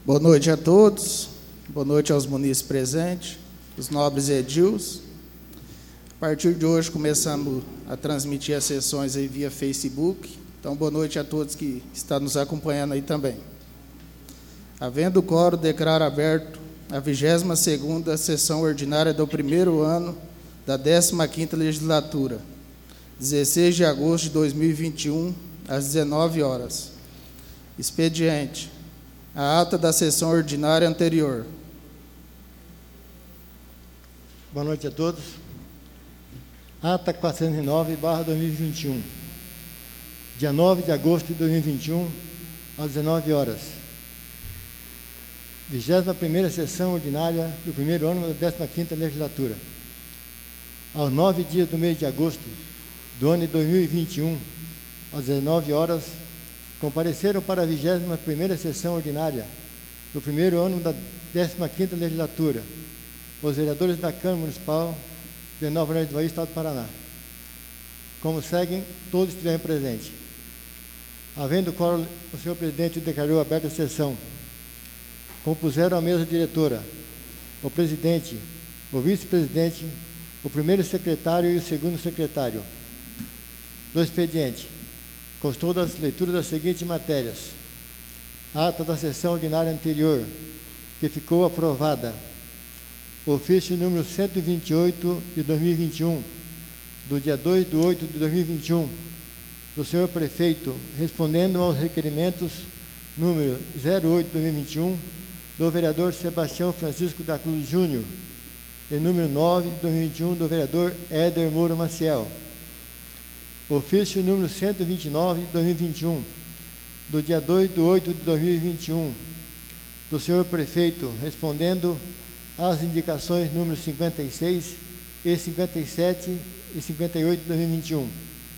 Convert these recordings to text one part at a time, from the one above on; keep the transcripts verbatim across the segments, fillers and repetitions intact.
Boa noite a todos, boa noite aos munícipes presentes, os nobres edils. A partir de hoje começamos a transmitir as sessões aí via Facebook, então boa noite a todos que estão nos acompanhando aí também. Havendo o quórum, declaro aberto a vigésima segunda sessão ordinária do primeiro ano da décima quinta legislatura, dezesseis de agosto de dois mil e vinte e um, às dezenove horas. Expediente: a ata da sessão ordinária anterior. Boa noite a todos. Ata quatrocentos e nove barra dois mil e vinte e um, dia nove de agosto de dois mil e vinte e um, às dezenove horas. vigésima primeira sessão ordinária do primeiro ano da décima quinta legislatura. Aos nove dias do mês de agosto do ano de dois mil e vinte e um, às dezenove horas, compareceram para a vigésima primeira sessão ordinária do primeiro ano da décima quinta legislatura os vereadores da Câmara Municipal de Nova Orleans do Bahia, Estado do Paraná. Como seguem, todos estiverem presentes. Havendo o quórum, o senhor presidente declarou aberta a sessão. Compuseram a mesa diretora o presidente, o vice-presidente, o primeiro secretário e o segundo secretário. Do expediente: constou das leituras das seguintes matérias: ata da sessão ordinária anterior, que ficou aprovada. Ofício número cento e vinte e oito de dois mil e vinte e um, do dia dois de oito de dois mil e vinte e um, do senhor prefeito, respondendo aos requerimentos número zero oito de dois mil e vinte e um, do vereador Sebastião Francisco da Cruz Júnior, e número nove de dois mil e vinte e um, do vereador Éder Moura Maciel. Ofício número cento e vinte e nove de dois mil e vinte e um, do dia dois de oito de dois mil e vinte e um, do senhor prefeito, respondendo às indicações número cinquenta e seis e cinquenta e sete e cinquenta e oito de dois mil e vinte e um.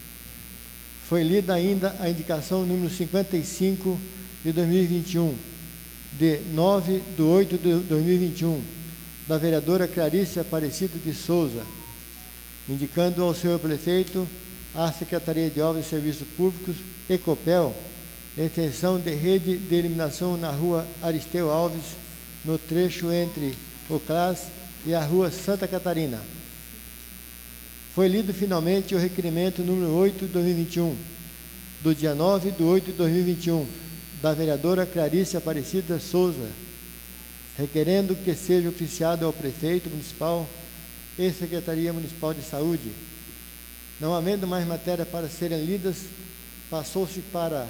Foi lida ainda a indicação número cinquenta e cinco de dois mil e vinte e um, de nove de oito de dois mil e vinte e um, da vereadora Clarice Aparecida de Souza, indicando ao senhor prefeito a Secretaria de Obras e Serviços Públicos, Ecopel, a extensão de rede de iluminação na rua Aristeu Alves, no trecho entre o C L A S e a rua Santa Catarina. Foi lido finalmente o requerimento número oito de dois mil e vinte e um, do dia nove de oito de dois mil e vinte e um, da vereadora Clarice Aparecida Souza, requerendo que seja oficiado ao prefeito municipal e Secretaria Municipal de Saúde. Não havendo mais matéria para serem lidas, passou-se para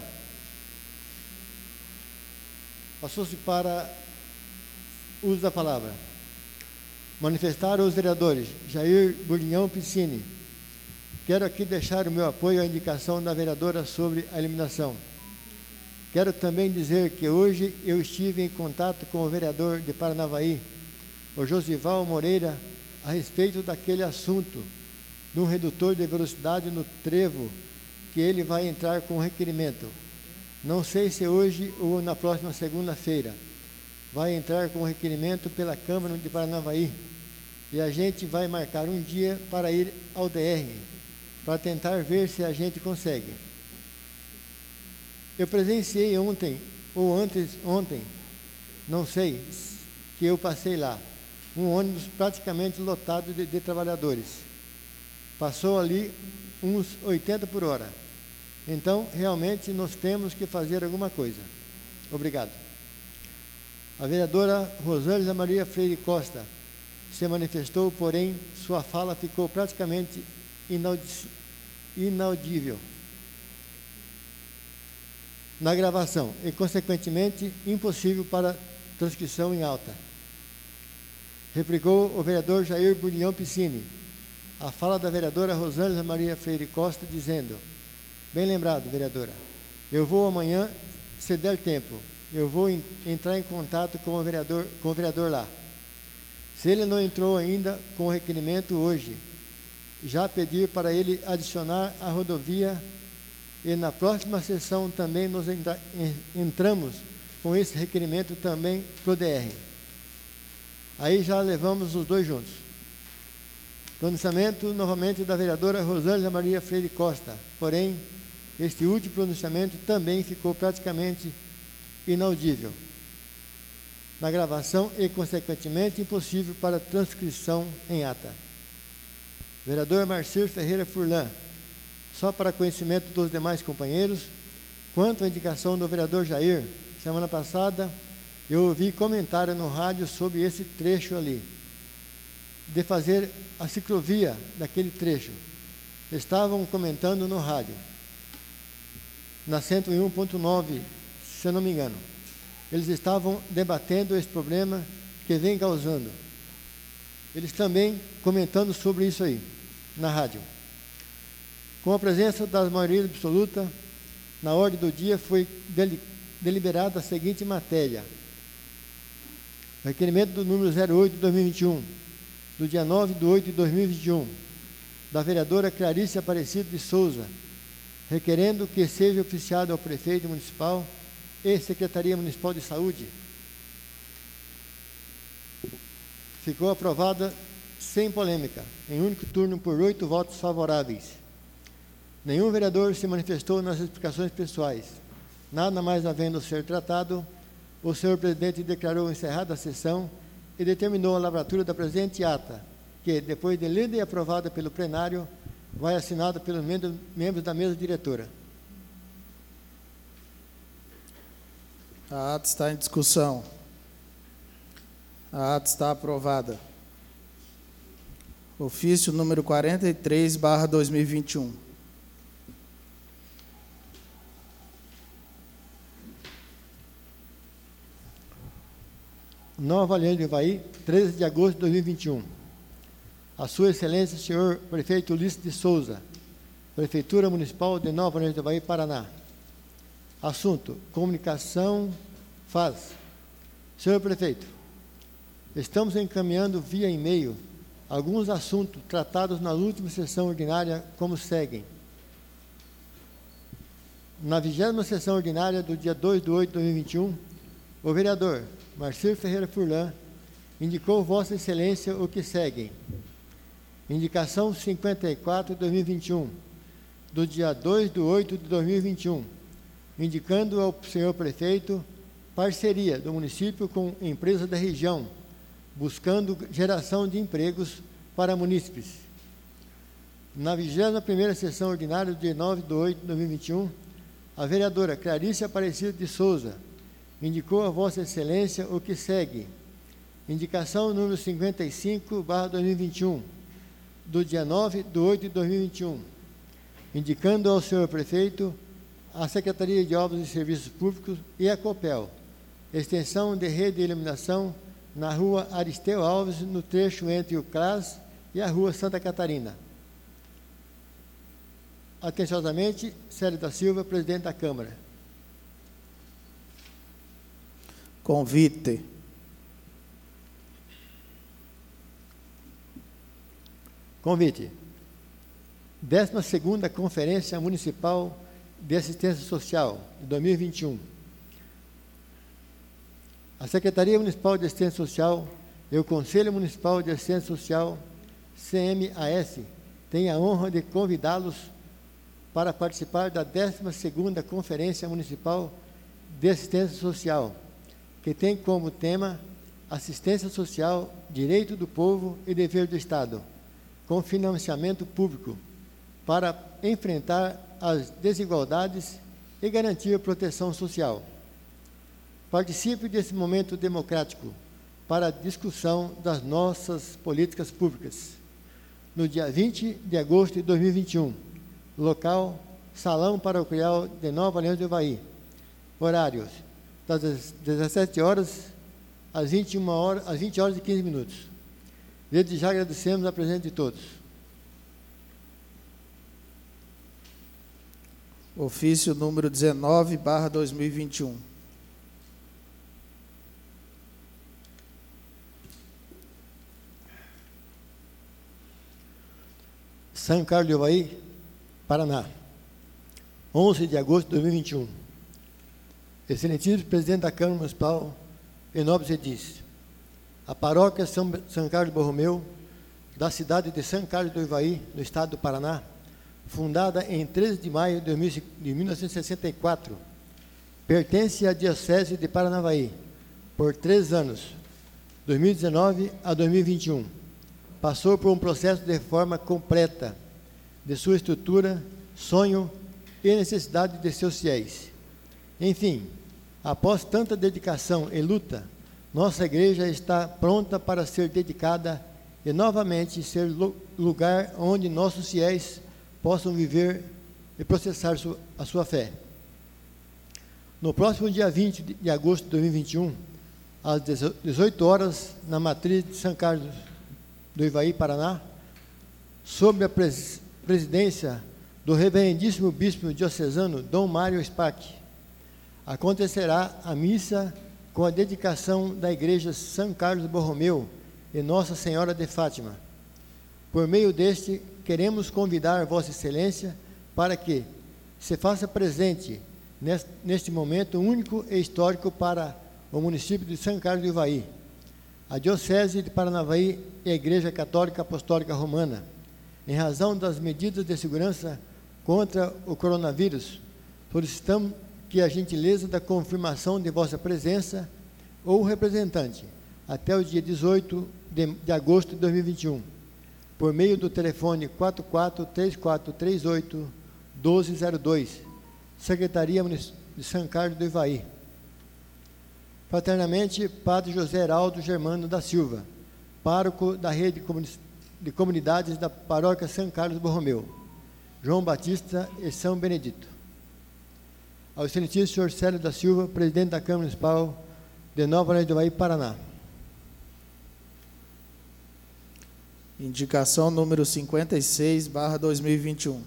passou-se para uso da palavra. Manifestaram os vereadores Jair Burnião Piscini: quero aqui deixar o meu apoio à indicação da vereadora sobre a eliminação. Quero também dizer que hoje eu estive em contato com o vereador de Paranavaí, o Josival Moreira, a respeito daquele assunto de um redutor de velocidade no trevo, que ele vai entrar com requerimento. Não sei se hoje ou na próxima segunda-feira. Vai entrar com requerimento pela Câmara de Paranavaí, e a gente vai marcar um dia para ir ao D R, para tentar ver se a gente consegue. Eu presenciei ontem, ou antes ontem, não sei, que eu passei lá, um ônibus praticamente lotado de, de trabalhadores. Passou ali uns oitenta por hora. Então, realmente, nós temos que fazer alguma coisa. Obrigado. A vereadora Rosângela Maria Freire Costa se manifestou, porém, sua fala ficou praticamente inaudi- inaudível na gravação e, consequentemente, impossível para transcrição em alta. Replicou o vereador Jair Burnião Piscini a fala da vereadora Rosângela Maria Freire Costa, dizendo: bem lembrado, vereadora, eu vou amanhã, se der tempo, eu vou in, entrar em contato com o vereador, com o vereador lá. Se ele não entrou ainda com o requerimento hoje, já pedir para ele adicionar a rodovia, e na próxima sessão também nós entra, entramos com esse requerimento também para o D R. Aí já levamos os dois juntos. Pronunciamento novamente da vereadora Rosângela Maria Freire Costa, porém, este último pronunciamento também ficou praticamente inaudível. na gravação e, consequentemente, impossível para transcrição em ata. Vereador Marcílio Ferreira Furlan, só para conhecimento dos demais companheiros, quanto à indicação do vereador Jair, semana passada eu ouvi comentário no rádio sobre esse trecho ali, de fazer a ciclovia daquele trecho. Estavam comentando no rádio, na cento e um ponto nove, se eu não me engano. Eles estavam debatendo esse problema que vem causando. Eles também comentando sobre isso aí, na rádio. Com a presença da maioria absoluta, na ordem do dia foi deliberada a seguinte matéria. O requerimento do número zero oito de dois mil e vinte e um, do dia nove de oito de dois mil e vinte e um, da vereadora Clarice Aparecido de Souza, requerendo que seja oficiado ao prefeito municipal e Secretaria Municipal de Saúde. Ficou aprovada sem polêmica, em único turno por oito votos favoráveis. Nenhum vereador se manifestou nas explicações pessoais. Nada mais havendo a ser tratado, o senhor presidente declarou encerrada a sessão e determinou a lavratura da presente ata, que, depois de lida e aprovada pelo plenário, vai assinada pelos membros da mesa diretora. A ata está em discussão. A ata está aprovada. Ofício número quarenta e três, barra dois mil e vinte e um. Nova Aliança do Ivaí, treze de agosto de dois mil e vinte e um. A Sua Excelência, senhor Prefeito Ulisses de Souza, Prefeitura Municipal de Nova Aliança do Ivaí, Paraná. Assunto: comunicação faz. Senhor Prefeito, estamos encaminhando via e-mail alguns assuntos tratados na última sessão ordinária, como seguem. Na vigésima sessão ordinária do dia dois de oito de dois mil e vinte e um, o vereador Marcílio Ferreira Furlan indicou Vossa Excelência o que seguem. Indicação cinquenta e quatro de dois mil e vinte e um, do dia dois de oito de dois mil e vinte e um, indicando ao senhor prefeito parceria do município com empresas da região, buscando geração de empregos para munícipes. Na vigésima primeira sessão ordinária do dia nove de oito de dois mil e vinte e um, a vereadora Clarice Aparecido de Souza indicou a Vossa Excelência o que segue. Indicação número cinquenta e cinco, barra dois mil e vinte e um, do dia nove de oito de dois mil e vinte e um, indicando ao senhor prefeito a Secretaria de Obras e Serviços Públicos e a Copel, extensão de rede de iluminação na rua Aristeu Alves, no trecho entre o C R A S e a rua Santa Catarina. Atenciosamente, Célio da Silva, presidente da Câmara. Convite. Convite. décima segunda Conferência Municipal de Assistência Social, de dois mil e vinte e um. A Secretaria Municipal de Assistência Social e o Conselho Municipal de Assistência Social, C M A S, têm a honra de convidá-los para participar da décima segunda Conferência Municipal de Assistência Social, que tem como tema Assistência Social, Direito do Povo e Dever do Estado, com financiamento público, para enfrentar as desigualdades e garantir a proteção social. Participe desse momento democrático para a discussão das nossas políticas públicas. No dia vinte de agosto de dois mil e vinte e um, local, Salão Paroquial de Nova Aliança do Ivaí. Horários, das dezessete horas às vinte e uma horas, às vinte horas e quinze minutos. Desde já agradecemos a presença de todos. Ofício número dezenove, barra dois mil e vinte e um. São Carlos do Ivaí, Paraná. onze de agosto de dois mil e vinte e um. Excelentíssimo presidente da Câmara Municipal, em nobres edis. A paróquia São, São Carlos Borromeu, da cidade de São Carlos do Ivaí, no estado do Paraná, fundada em treze de maio de mil novecentos e sessenta e quatro, pertence à Diocese de Paranavaí, por três anos, dois mil e dezenove a dois mil e vinte e um. Passou por um processo de reforma completa de sua estrutura, sonho e necessidade de seus fiéis. Enfim, após tanta dedicação e luta, nossa igreja está pronta para ser dedicada e novamente ser lugar onde nossos fiéis possam viver e processar a sua fé. No próximo dia vinte de agosto de dois mil e vinte e um, às dezoito horas, na matriz de São Carlos do Ivaí, Paraná, sob a pres presidência do reverendíssimo bispo diocesano Dom Mário Spack, acontecerá a missa com a dedicação da igreja São Carlos Borromeu e Nossa Senhora de Fátima. Por meio deste, queremos convidar Vossa Excelência para que se faça presente neste, neste momento único e histórico para o município de São Carlos do Ivaí, a Diocese de Paranavaí e a Igreja Católica Apostólica Romana, em razão das medidas de segurança contra o coronavírus. Solicitamos que a gentileza da confirmação de vossa presença ou representante até o dia dezoito de, de agosto de dois mil e vinte e um, por meio do telefone quatro quatro três quatro três oito um dois zero dois, Secretaria de São Carlos do Ivaí. Fraternamente, Padre José Heraldo Germano da Silva, pároco da rede de comunidades da Paróquia São Carlos Borromeu, João Batista e São Benedito. Ao excelentíssimo senhor Célio da Silva, presidente da Câmara Municipal de Nova Orleans do Ivaí, Paraná. Indicação número cinquenta e seis, barra dois mil e vinte e um.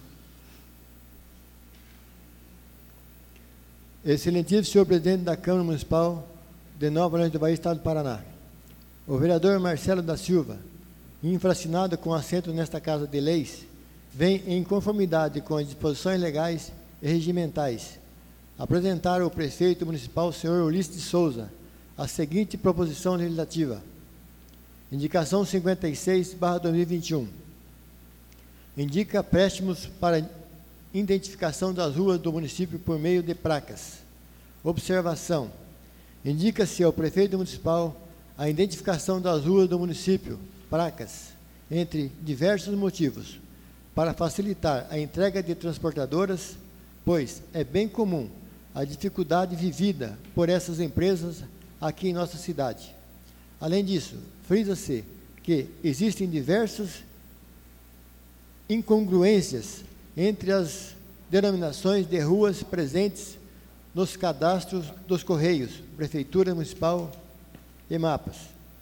Excelentíssimo senhor presidente da Câmara Municipal de Nova Orleans do Ivaí, Estado do Paraná. O vereador Marcelo da Silva, infracionado com assento nesta Casa de Leis, vem em conformidade com as disposições legais e regimentais apresentar ao prefeito municipal, senhor Ulisses de Souza, a seguinte proposição legislativa. Indicação cinquenta e seis, barra dois mil e vinte e um. Indica préstimos para identificação das ruas do município por meio de placas. Observação. Indica-se ao prefeito municipal a identificação das ruas do município, placas, entre diversos motivos, para facilitar a entrega de transportadoras, pois é bem comum a dificuldade vivida por essas empresas aqui em nossa cidade. Além disso, frisa-se que existem diversas incongruências entre as denominações de ruas presentes nos cadastros dos Correios, Prefeitura Municipal e mapas.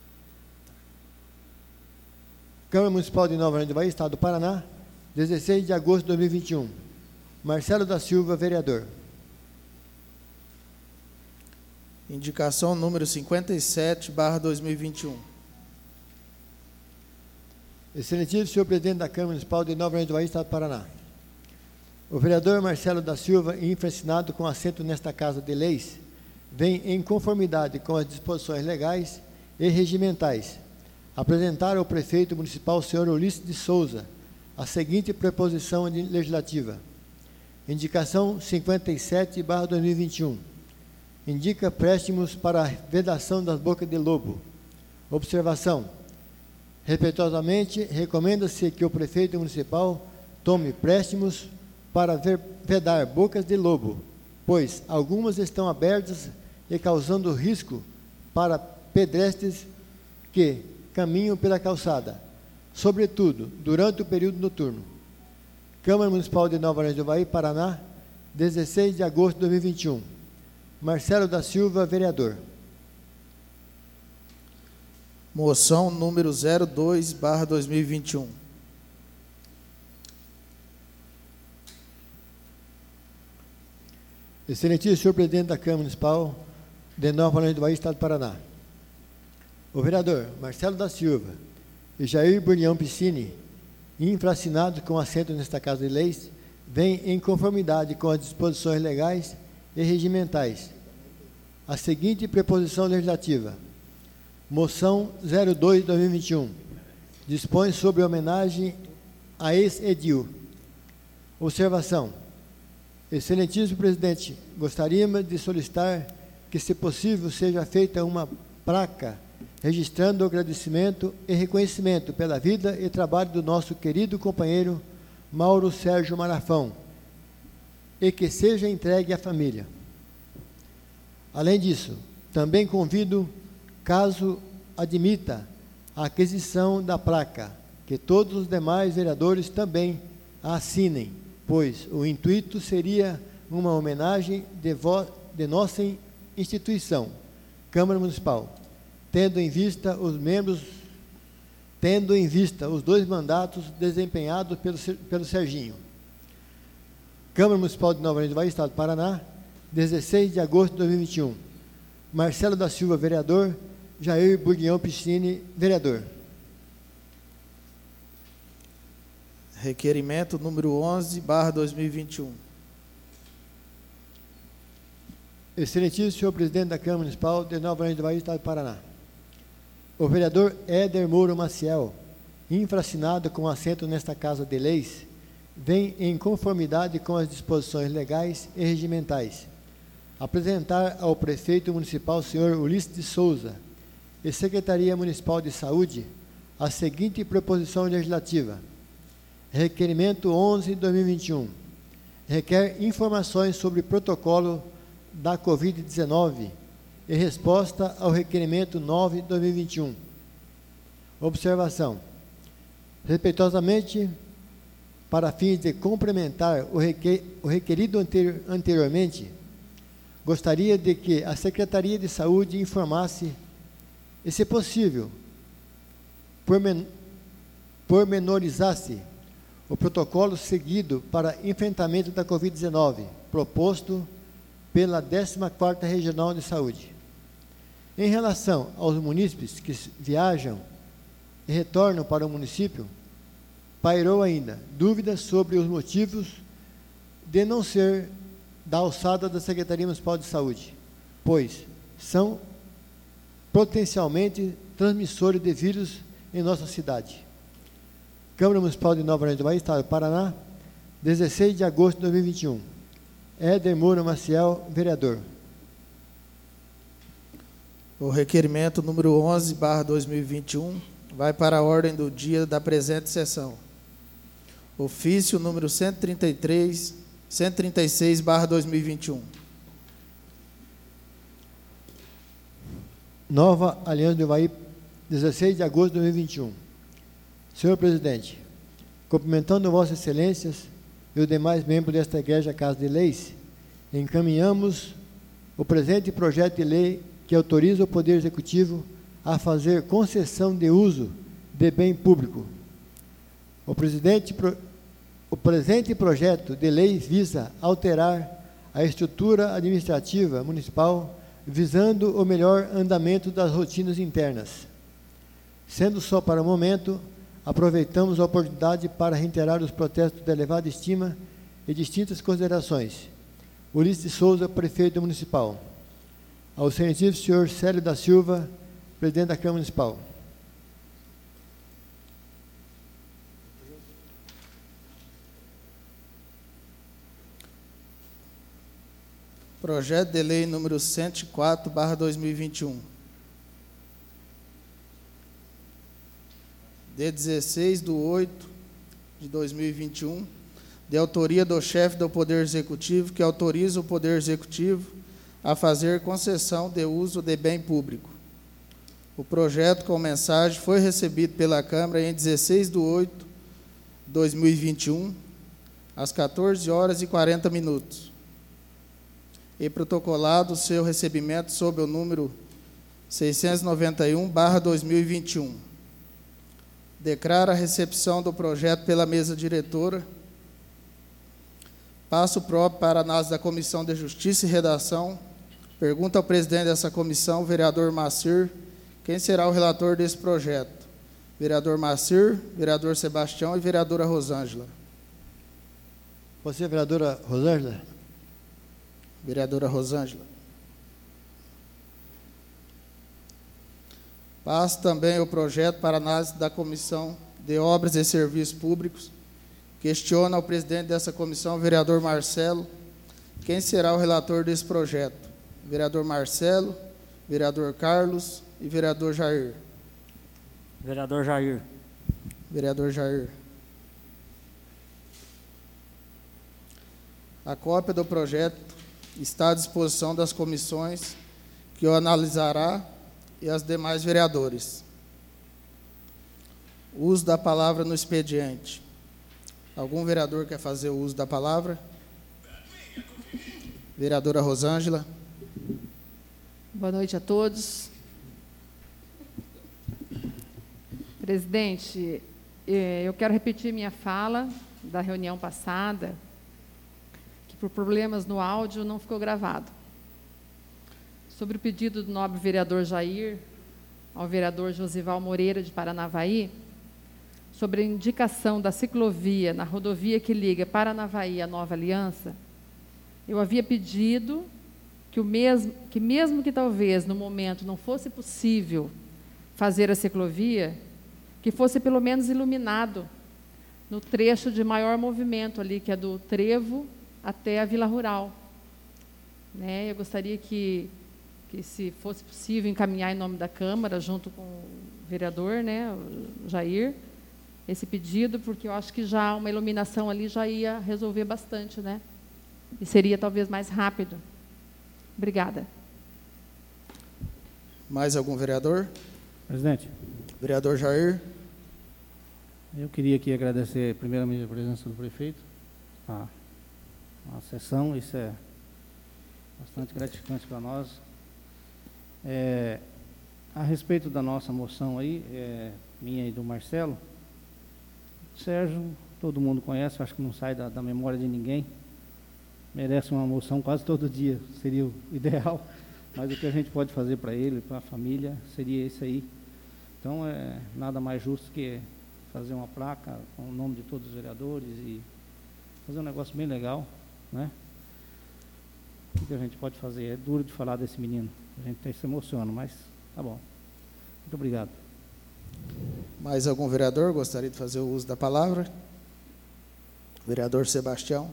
Câmara Municipal de Nova Orleans do Ivaí, Estado do Paraná, dezesseis de agosto de dois mil e vinte e um. Marcelo da Silva, vereador. Indicação número cinquenta e sete, barra dois mil e vinte e um. Excelentíssimo senhor presidente da Câmara Municipal de Nova Orleans do Ivaí, Estado do Paraná. O vereador Marcelo da Silva, infracionado com assento nesta Casa de Leis, vem em conformidade com as disposições legais e regimentais apresentar ao prefeito municipal, senhor Ulisses de Souza, a seguinte preposição legislativa. Indicação cinquenta e sete, barra dois mil e vinte e um. Indica préstimos para a vedação das bocas de lobo. Observação. Respeitosamente, recomenda-se que o prefeito municipal tome préstimos para vedar bocas de lobo, pois algumas estão abertas e causando risco para pedestres que caminham pela calçada, sobretudo durante o período noturno. Câmara Municipal de Nova Orleans do Ivaí, Paraná, dezesseis de agosto de dois mil e vinte e um. Marcelo da Silva, vereador. Moção número zero dois, barra dois mil e vinte e um. Excelentíssimo senhor presidente da Câmara Municipal de Nova Orleans do Ivaí, Estado do Paraná. O vereador Marcelo da Silva e Jair Burnião Piscini, infracionados com assento nesta Casa de Leis, vem em conformidade com as disposições legais e regimentais a seguinte preposição legislativa. Moção zero dois, dois mil e vinte e um. Dispõe sobre homenagem a ex-edil. Observação. Excelentíssimo presidente, gostaríamos de solicitar que, se possível, seja feita uma placa registrando o agradecimento e reconhecimento pela vida e trabalho do nosso querido companheiro Mauro Sérgio Marafão, e que seja entregue à família. Além disso, também convido, caso admita a aquisição da placa, que todos os demais vereadores também a assinem, pois o intuito seria uma homenagem de, de nossa instituição, Câmara Municipal, tendo em vista os membros, tendo em vista os dois mandatos desempenhados pelo, pelo Serginho. Câmara Municipal de Nova Orleans do Bahia, Estado do Paraná, dezesseis de agosto de dois mil e vinte e um. Marcelo da Silva, vereador. Jair Burguignon Piscine, vereador. Requerimento número onze, barra dois mil e vinte e um. Excelentíssimo senhor presidente da Câmara Municipal de Nova Orleans do Bahia, Estado do Paraná. O vereador Éder Moura Maciel, infracionado com assento nesta Casa de Leis, vem em conformidade com as disposições legais e regimentais apresentar ao prefeito municipal, senhor Ulisses de Souza, e Secretaria Municipal de Saúde, a seguinte proposição legislativa. Requerimento onze, dois mil e vinte e um. Requer informações sobre protocolo da covid dezenove e resposta ao requerimento nove, dois mil e vinte e um. Observação. Respeitosamente, para fins de complementar o, requer, o requerido anterior, anteriormente, gostaria de que a Secretaria de Saúde informasse, e, se possível, pormen, pormenorizasse o protocolo seguido para enfrentamento da covid dezenove, proposto pela décima quarta Regional de Saúde. Em relação aos munícipes que viajam e retornam para o município, pairou ainda dúvidas sobre os motivos de não ser da alçada da Secretaria Municipal de Saúde, pois são potencialmente transmissores de vírus em nossa cidade. Câmara Municipal de Nova Orleans do Bahia, Estado do Paraná, dezesseis de agosto de dois mil e vinte e um. Éder Moura Maciel, vereador. O requerimento número onze, barra dois mil e vinte e um, vai para a ordem do dia da presente sessão. Ofício número cento e trinta e três, cento e trinta e seis, barra dois mil e vinte e um. Nova Aliança do Ivaí, dezesseis de agosto de dois mil e vinte e um. Senhor presidente, cumprimentando Vossas Excelências e os demais membros desta Igreja Casa de Leis, encaminhamos o presente projeto de lei que autoriza o Poder Executivo a fazer concessão de uso de bem público. O, presidente, o presente projeto de lei visa alterar a estrutura administrativa municipal, visando o melhor andamento das rotinas internas. Sendo só para o momento, aproveitamos a oportunidade para reiterar os protestos de elevada estima e distintas considerações. Ulisses de Souza, prefeito municipal. Ao excelentíssimo senhor Célio da Silva, presidente da Câmara Municipal. Projeto de lei número cento e quatro, barra dois mil e vinte e um. De dezesseis de oito de dois mil e vinte e um, de autoria do chefe do Poder Executivo, que autoriza o Poder Executivo a fazer concessão de uso de bem público. O projeto com mensagem foi recebido pela Câmara em dezesseis de oito de dois mil e vinte e um, às quatorze horas e quarenta minutos. E protocolado o seu recebimento sob o número seiscentos e noventa e um, barra dois mil e vinte e um. Declara a recepção do projeto pela mesa diretora. Passo próprio para a análise da Comissão de Justiça e Redação. Pergunta ao presidente dessa comissão, vereador Macir, quem será o relator desse projeto? Vereador Macir, vereador Sebastião e vereadora Rosângela. Você, vereadora Rosângela? Vereadora Rosângela. Passo também o projeto para análise da Comissão de Obras e Serviços Públicos. Questiona ao presidente dessa comissão, vereador Marcelo, quem será o relator desse projeto? vereador Marcelo, vereador Carlos e vereador Jair. Vereador Jair. Vereador Jair. A cópia do projeto está à disposição das comissões que o analisará e as demais vereadores. Uso da palavra no expediente. Algum vereador quer fazer o uso da palavra? Vereadora Rosângela. Boa noite a todos. Presidente, eu quero repetir minha fala da reunião passada, que por problemas no áudio não ficou gravado. Sobre o pedido do nobre vereador Jair ao vereador Josival Moreira de Paranavaí, sobre a indicação da ciclovia na rodovia que liga Paranavaí à Nova Aliança, eu havia pedido que, o mesmo, que mesmo que talvez no momento não fosse possível fazer a ciclovia, que fosse pelo menos iluminado no trecho de maior movimento ali, que é do Trevo até a Vila Rural. Né? Eu gostaria que, que, se fosse possível, encaminhar em nome da Câmara, junto com o vereador, né, o Jair, esse pedido, porque eu acho que já uma iluminação ali já ia resolver bastante, né? E seria talvez mais rápido. Obrigada. Mais algum vereador? Presidente. Vereador Jair. Eu queria aqui agradecer primeiramente a presença do prefeito, a, a sessão, isso é bastante gratificante para nós. É, a respeito da nossa moção aí, é, minha e do Marcelo, o Sérgio, todo mundo conhece, acho que não sai da, da memória de ninguém, merece uma moção quase todo dia, seria o ideal, mas o que a gente pode fazer para ele, para a família, seria isso aí. Então, é nada mais justo que fazer uma placa com o nome de todos os vereadores e fazer um negócio bem legal, né? O que a gente pode fazer? É duro de falar desse menino, a gente até se emociona, mas tá bom. Muito obrigado. Mais algum vereador gostaria de fazer o uso da palavra? Vereador Sebastião.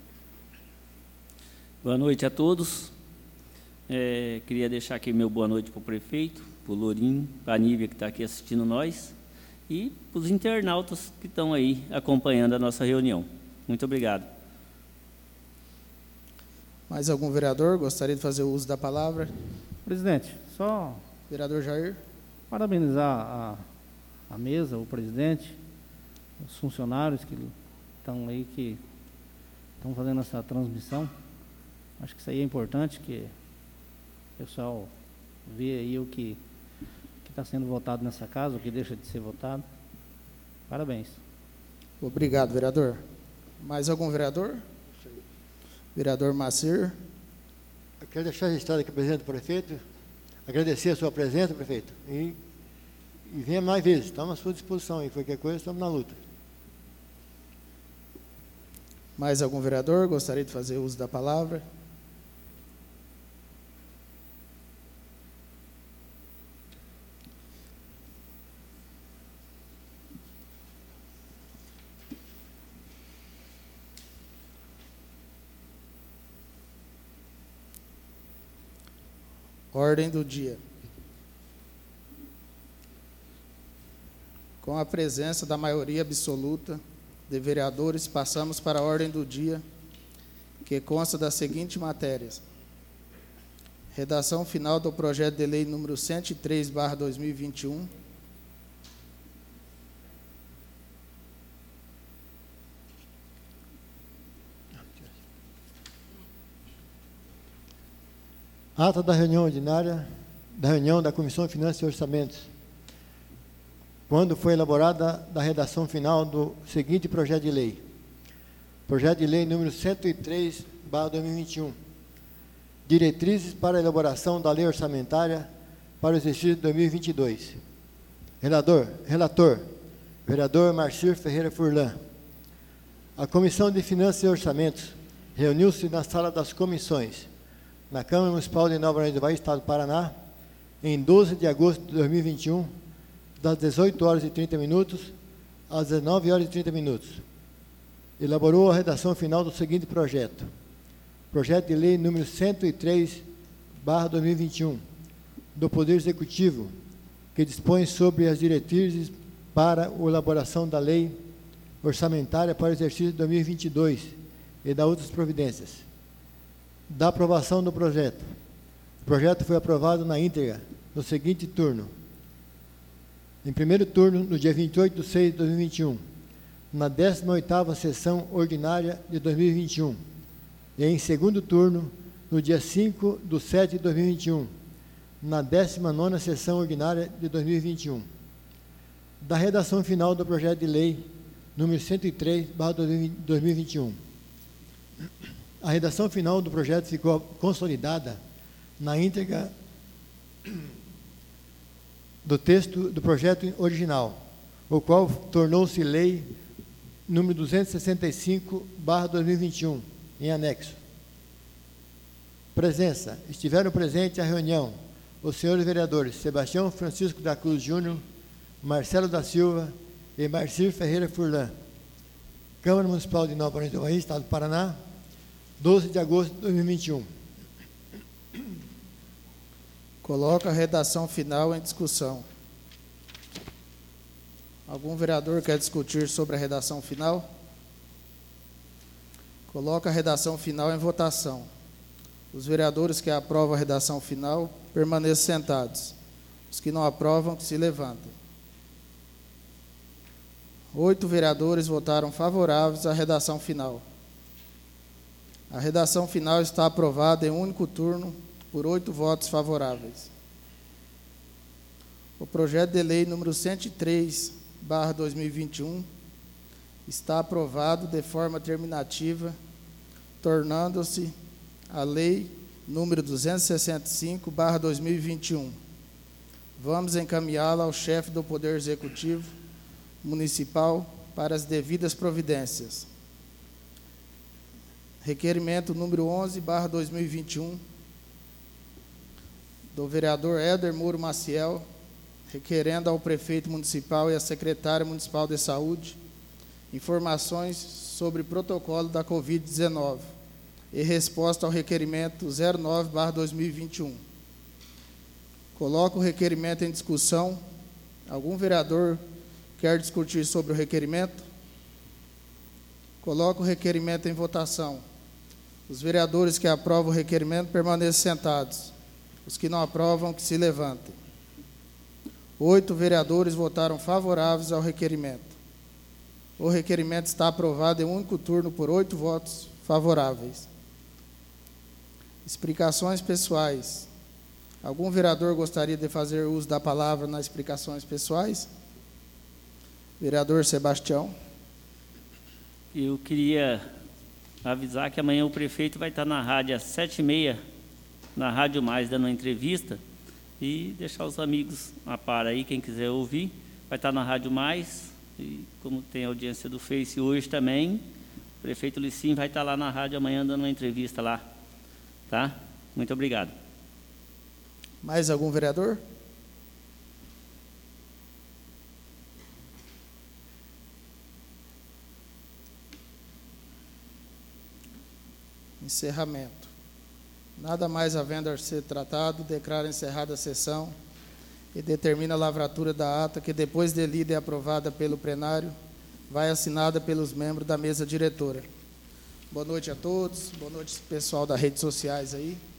Boa noite a todos. É, queria deixar aqui meu boa noite para o prefeito, para o Lourinho, para a Nívia que está aqui assistindo nós e para os internautas que estão aí acompanhando a nossa reunião. Muito obrigado. Mais algum vereador gostaria de fazer o uso da palavra? Presidente, só... Vereador Jair. Parabenizar a, a mesa, o presidente, os funcionários que estão aí, que estão fazendo essa transmissão. Acho que isso aí é importante, que o pessoal vê aí o que está sendo votado nessa casa, o que deixa de ser votado. Parabéns. Obrigado, vereador. Mais algum vereador? Vereador Macir. Eu quero deixar registrado aqui, presidente do prefeito, agradecer a sua presença, prefeito, e, e venha mais vezes, estamos à sua disposição, e qualquer coisa, estamos na luta. Mais algum vereador gostaria de fazer uso da palavra? Ordem do dia. Com a presença da maioria absoluta de vereadores, passamos para a ordem do dia, que consta das seguintes matérias: redação final do projeto de lei número cento e três barra dois mil e vinte e um, Ata da reunião ordinária, da reunião da Comissão de Finanças e Orçamentos, quando foi elaborada da redação final do seguinte projeto de lei. Projeto de lei número cento e três barra dois mil e vinte e um. Diretrizes para a elaboração da lei orçamentária para o exercício de dois mil e vinte e dois. Relator, relator, vereador Marcir Ferreira Furlan. A Comissão de Finanças e Orçamentos reuniu-se na sala das comissões, na Câmara Municipal de Nova Orleans do Bahia, Estado do Paraná, em doze de agosto de dois mil e vinte e um, das dezoito horas e trinta minutos às dezenove horas e trinta minutos. Elaborou a redação final do seguinte projeto. Projeto de lei número cento e três barra dois mil e vinte e um, do Poder Executivo, que dispõe sobre as diretrizes para a elaboração da lei orçamentária para o exercício de dois mil e vinte e dois e da outras providências. Da aprovação do projeto. O projeto foi aprovado na íntegra no seguinte turno. Em primeiro turno, no dia vinte e oito de seis de dois mil e vinte e um, na décima oitava sessão ordinária de dois mil e vinte e um, e em segundo turno, no dia cinco de sete de dois mil e vinte e um, na décima nona sessão ordinária de dois mil e vinte e um. Da redação final do projeto de lei número cento e três, barra dois mil e vinte e um. A redação final do projeto ficou consolidada na íntegra do texto do projeto original, o qual tornou-se lei número duzentos e sessenta e cinco, barra dois mil e vinte e um, em anexo. Presença. Estiveram presentes à reunião os senhores vereadores Sebastião Francisco da Cruz Júnior, Marcelo da Silva e Marcir Ferreira Furlan. Câmara Municipal de Nova Aparência do Bahia, Estado do Paraná, doze de agosto de dois mil e vinte e um. Coloca a redação final em discussão. Algum vereador quer discutir sobre a redação final? Coloca a redação final em votação. Os vereadores que aprovam a redação final permaneçam sentados. Os que não aprovam, que se levantem. Oito vereadores votaram favoráveis à redação final. A redação final está aprovada em um único turno, por oito votos favoráveis. O projeto de lei número cento e três, barra dois mil e vinte e um, está aprovado de forma terminativa, tornando-se a lei número duzentos e sessenta e cinco, barra dois mil e vinte e um. Vamos encaminhá-la ao chefe do Poder Executivo Municipal para as devidas providências. Requerimento número onze, barra dois mil e vinte e um, do vereador Éder Muro Maciel, requerendo ao prefeito municipal e à secretária municipal de saúde informações sobre o protocolo da covid dezenove e resposta ao requerimento zero nove, barra dois mil e vinte e um. Coloco o requerimento em discussão. Algum vereador quer discutir sobre o requerimento? Coloco o requerimento em votação. Os vereadores que aprovam o requerimento permaneçam sentados. Os que não aprovam, que se levantem. Oito vereadores votaram favoráveis ao requerimento. O requerimento está aprovado em um único turno por oito votos favoráveis. Explicações pessoais. Algum vereador gostaria de fazer uso da palavra nas explicações pessoais? Vereador Sebastião. Eu queria avisar que amanhã o prefeito vai estar na rádio às sete e meia, na Rádio Mais, dando uma entrevista, e deixar os amigos a par aí, quem quiser ouvir, vai estar na Rádio Mais, e como tem audiência do Face hoje também, o prefeito Licim vai estar lá na rádio amanhã dando uma entrevista lá, tá? Muito obrigado. Mais algum vereador? Encerramento. Nada mais havendo a ser tratado, declaro encerrada a sessão e determina a lavratura da ata que, depois de lida e aprovada pelo plenário, vai assinada pelos membros da mesa diretora. Boa noite a todos, boa noite pessoal das redes sociais aí.